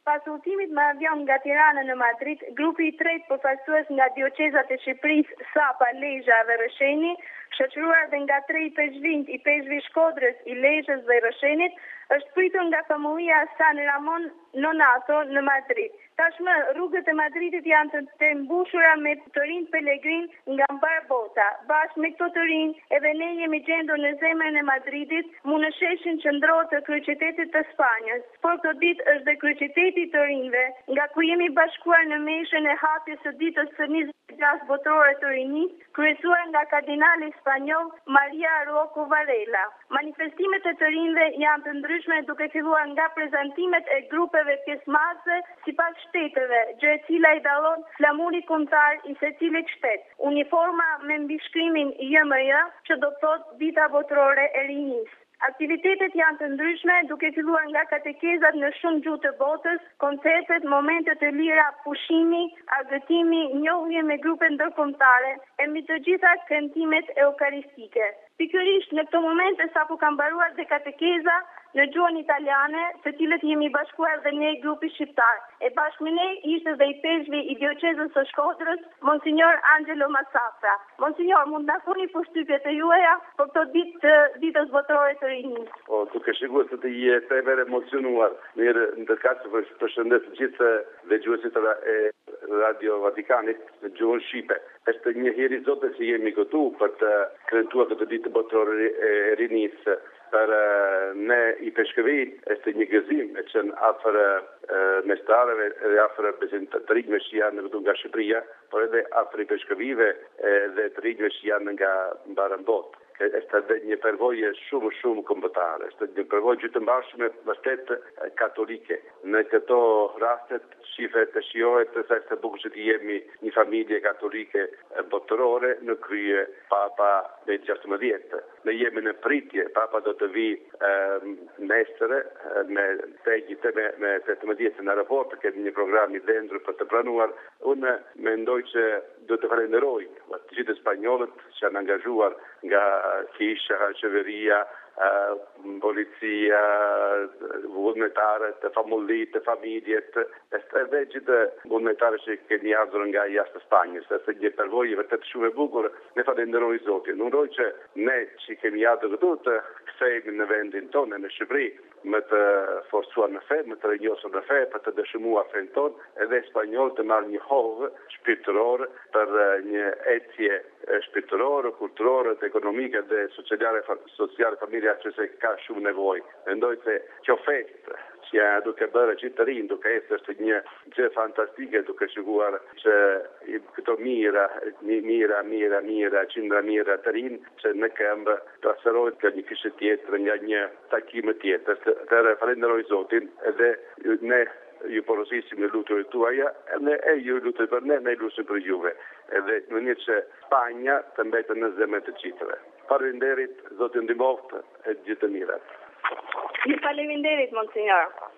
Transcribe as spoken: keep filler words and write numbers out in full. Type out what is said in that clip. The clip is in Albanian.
Pas udhëtimit me avion nga Tirana në Madrid, grupi i tretë përfaqësues nga dioqezat e Shqipërisë, Sapa, Lezhë dhe Rësheni, shoqëruar dhe nga tre i peshqvinjt i peshqvi Shkodrës, i Lezhës dhe Rëshenit, është pritur nga familja San Ramon Nonato në Madrid. Tashmë rrugët e Madridit janë të, të mbushura me të rinj pelegrin nga mbar bota. Bashkë me këto të rinj, edhe ne jemi gjendur në zemrën e Madridit, mu në sheshin qendror të kryeqytetit të Spanjës. Por këtë ditë është dhe kryeqyteti i të rinjve, nga ku jemi bashkuar në meshën e hapjes së ditës së njëzet e gjashtë botërore të rinisë, kryesuar nga kardinali spanjoll Maria Rocco Varela. Manifestimet e të rinjve janë të ndryshme duke filluar nga prezantimet e grupeve pjesëmarrëse sipas shteteve, gjë e cila i dallon flamuri kombëtar i secilit shtet. Uniforma me mbishkrimin J M J, që do të thotë Dita Botërore e Rinisë. Aktivitetet janë të ndryshme, duke filluar nga katekezat në shumë gjuhë të botës, koncertet, momente të lira, pushimi, argëtimi, njohje me grupe ndërkombëtare, e mbi të gjitha këndimet eukaristike. Pikërisht në këto momente sapo ka mbaruar dhe katekeza në gjuhën italiane, të cilët jemi bashkuar dhe ne grupi shqiptar. E bashkë me ne ishte dhe i peshqvi i dioqezës së Shkodrës, Monsignor Angelo Massafra. Monsignor, mund na koni përshtypjet e juaja për këtë ditë të ditës botërore të rinisë? Po, duke shikuar se të jetë e verë emocionuar, mirë ndërkaq që përshëndes të gjithë dëgjuesit e Radio Vatikanit në gjuhën shqipe. Është një heri zote që jemi këtu për të kryentuar këtë ditë botërore e rinisë. Për ne i peshkëvit është një gëzim e që në afër mestarëve dhe afër të rinjve që janë këtu nga Shqipëria, por edhe afër i peshkëvive dhe të rinjve që janë nga mbarën botë. Është edhe një përvojë shumë shumë kombëtare, është një përvojë gjykëmbashme vërtet katolike. Në këto rastet shifet të shijohet se sa bukur që jemi një familje katolike botërore në krye Papa gjashtëmbëdhjetë. Ne jemi në pritje, Papa do të vi nesër me tegjit me me tetëmbëdhjetë në aeroport, kemi një program i dhëndur për të pranuar. Unë mendoj që do të falenderoj të gjithë spanjollët që janë angazhuar nga kisha, qeveria, policia, vullnetarët, famullit, familjet, edhe gjithë vullnetarët që keni ardhur nga jashtë Spanjës. Është një përvojë vërtet shumë e bukur. Ne falenderoj Zotin. Uroj që ne që kemi ardhur këtu të kthehemi në vendin tonë në Shqipëri, më të forcuar në fe, më të rinjosur në fe, për të dëshmuar fen tonë, edhe spanjollët të marrë një hovë shpirtërore për një ecje shpirtërore, kulturore, ekonomike dhe sociale, sociale familja që se ka shumë nevojë. Mendoj se kjo festë që duke bërë që të rinë, duke esë është një gjë fantastike, duke shikuar që këto mira, mira, mira, mira, qindra mira të rinë, që në këmbë të aserojt nga një kishë tjetër, nga një takime tjetër. Të falenderoj Zotin, edhe ne ju porosisim në lutjet tuaja, edhe e ju lutet për ne, ne lutem për juve. Edhe në mënyrë që Spanja të mbetet në zemrat e gjithëve. Faleminderit, Zoti ndihmoft e gjithë të mirat. Ju faleminderit, Monsignor.